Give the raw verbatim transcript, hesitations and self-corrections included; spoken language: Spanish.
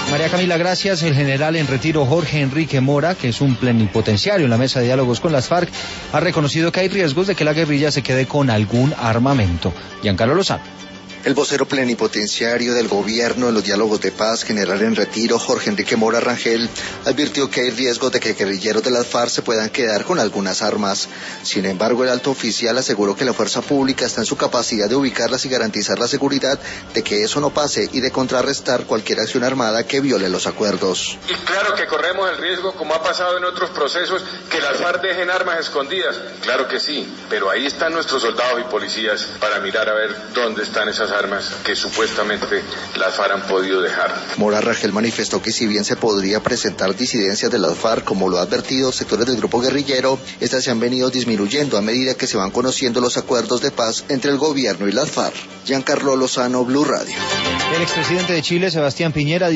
María Camila, gracias. El general en retiro Jorge Enrique Mora, que es un plenipotenciario en la mesa de diálogos con las FARC, ha reconocido que hay riesgos de que la guerrilla se quede con algún armamento. Giancarlo Lozano. El vocero plenipotenciario del gobierno en los diálogos de paz, general en retiro Jorge Enrique Mora Rangel, advirtió que hay riesgos de que guerrilleros de las FARC se puedan quedar con algunas armas. Sin embargo, el alto oficial aseguró que la fuerza pública está en su capacidad de ubicarlas y garantizar la seguridad de que eso no pase y de contrarrestar cualquier acción armada que viole los acuerdos. Y claro que corremos el riesgo, como ha pasado en otros procesos, que las FARC dejen armas escondidas. Claro que sí, pero ahí están nuestros soldados y policías para mirar a ver dónde están esas armas que supuestamente las FARC han podido dejar. Mora Rangel manifestó que si bien se podría presentar disidencias de las FARC, como lo ha advertido sectores del grupo guerrillero, estas se han venido disminuyendo a medida que se van conociendo los acuerdos de paz entre el gobierno y las FARC. Giancarlo Lozano, Blue Radio. El expresidente de Chile, Sebastián Piñera,